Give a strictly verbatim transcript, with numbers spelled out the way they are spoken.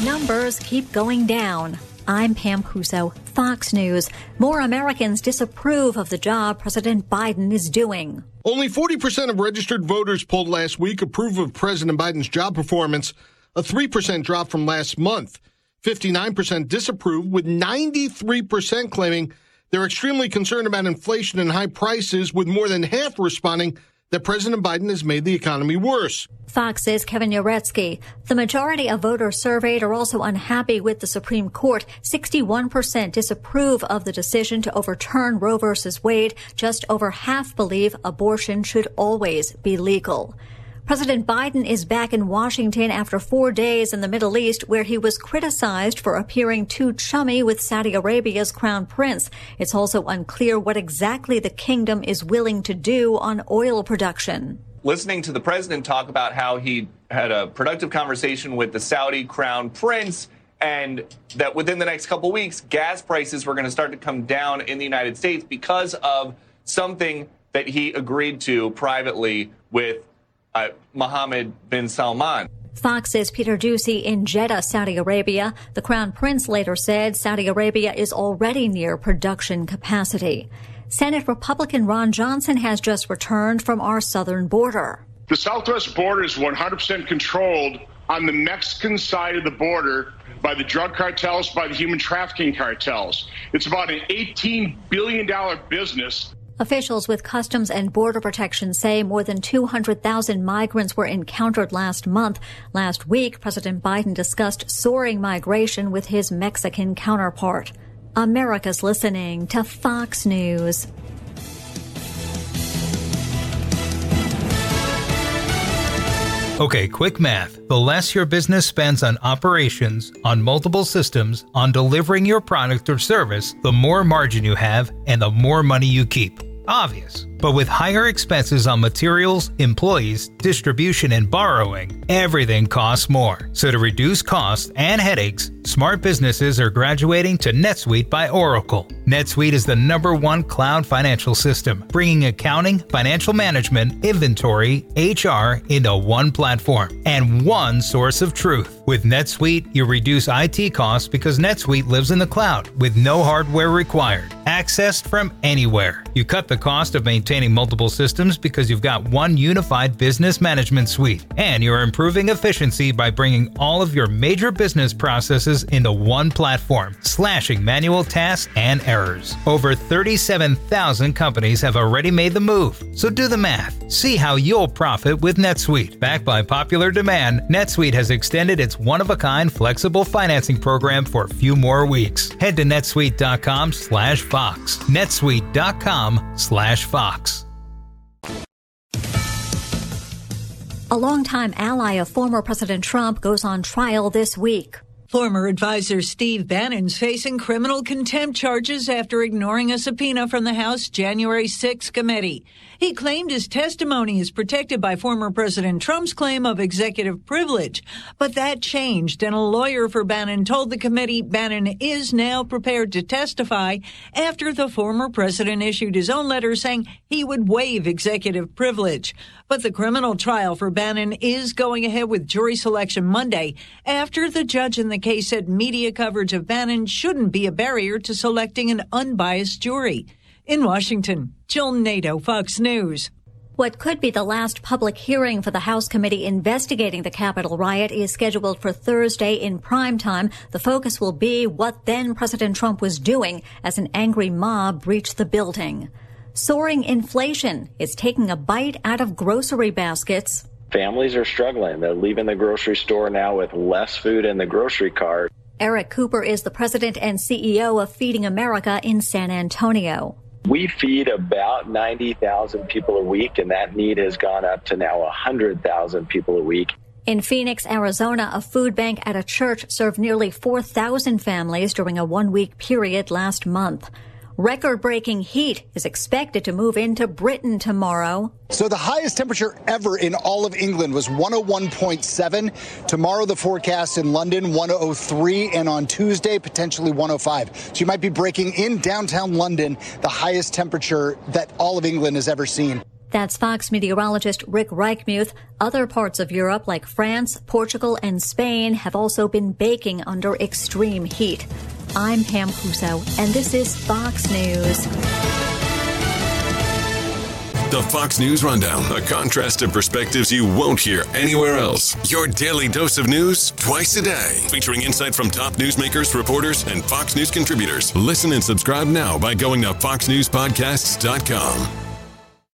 numbers keep going down. I'm Pam Puso, Fox News. More Americans disapprove of the job President Biden is doing. Only forty percent of registered voters polled last week approve of President Biden's job performance, a three percent drop from last month. fifty-nine percent disapprove, with ninety-three percent claiming they're extremely concerned about inflation and high prices, with more than half responding that President Biden has made the economy worse. Fox's Kevin Uretsky. The majority of voters surveyed are also unhappy with the Supreme Court. sixty-one percent disapprove of the decision to overturn Roe v. Wade. Just over half believe abortion should always be legal. President Biden is back in Washington after four days in the Middle East, where he was criticized for appearing too chummy with Saudi Arabia's crown prince. It's also unclear what exactly the kingdom is willing to do on oil production. Listening to the president talk about how he had a productive conversation with the Saudi crown prince, and that within the next couple weeks, gas prices were going to start to come down in the United States because of something that he agreed to privately with Uh, Mohammed bin Salman. Fox's Peter Doocy in Jeddah, Saudi Arabia. The Crown Prince later said Saudi Arabia is already near production capacity. Senate Republican Ron Johnson has just returned from our southern border. The southwest border is one hundred percent controlled on the Mexican side of the border by the drug cartels, by the human trafficking cartels. It's about an eighteen billion dollars business. Officials with Customs and Border Protection say more than two hundred thousand migrants were encountered last month. Last week, President Biden discussed soaring migration with his Mexican counterpart. America's listening to Fox News. Okay, quick math. The less your business spends on operations, on multiple systems, on delivering your product or service, the more margin you have and the more money you keep. Obvious. But with higher expenses on materials, employees, distribution, and borrowing, everything costs more. So to reduce costs and headaches, smart businesses are graduating to NetSuite by Oracle. NetSuite is the number one cloud financial system, bringing accounting, financial management, inventory, H R into one platform and one source of truth. With NetSuite, you reduce I T costs because NetSuite lives in the cloud with no hardware required, accessed from anywhere. You cut the cost of maintaining multiple systems because you've got one unified business management suite, and you're improving efficiency by bringing all of your major business processes into one platform, slashing manual tasks and errors. Over thirty-seven thousand companies have already made the move, so do the math. See how you'll profit with NetSuite. Backed by popular demand, NetSuite has extended its one-of-a-kind flexible financing program for a few more weeks. Head to netsuite.com slash Fox. netsuite.com slash Fox. A longtime ally of former President Trump goes on trial this week. Former advisor Steve Bannon's facing criminal contempt charges after ignoring a subpoena from the House January sixth committee. He claimed his testimony is protected by former President Trump's claim of executive privilege. But that changed, and a lawyer for Bannon told the committee Bannon is now prepared to testify after the former president issued his own letter saying he would waive executive privilege. But the criminal trial for Bannon is going ahead with jury selection Monday after the judge in the case said media coverage of Bannon shouldn't be a barrier to selecting an unbiased jury. In Washington, Jill Nato, Fox News. What could be the last public hearing for the House committee investigating the Capitol riot is scheduled for Thursday in prime time. The focus will be what then President Trump was doing as an angry mob breached the building. Soaring inflation is taking a bite out of grocery baskets. Families are struggling. They're leaving the grocery store now with less food in the grocery cart. Eric Cooper is the president and C E O of Feeding America in San Antonio. We feed about ninety thousand people a week, and that need has gone up to now one hundred thousand people a week. In Phoenix, Arizona, a food bank at a church served nearly four thousand families during a one-week period last month. Record-breaking heat is expected to move into Britain tomorrow. So the highest temperature ever in all of England was one oh one point seven. Tomorrow, the forecast in London, one oh three, and on Tuesday, potentially one oh five. So you might be breaking in downtown London the highest temperature that all of England has ever seen. That's Fox meteorologist Rick Reichmuth. Other parts of Europe, like France, Portugal, and Spain, have also been baking under extreme heat. I'm Pam Puso, and this is Fox News. The Fox News Rundown, a contrast of perspectives you won't hear anywhere else. Your daily dose of news twice a day, featuring insight from top newsmakers, reporters, and Fox News contributors. Listen and subscribe now by going to fox news podcasts dot com.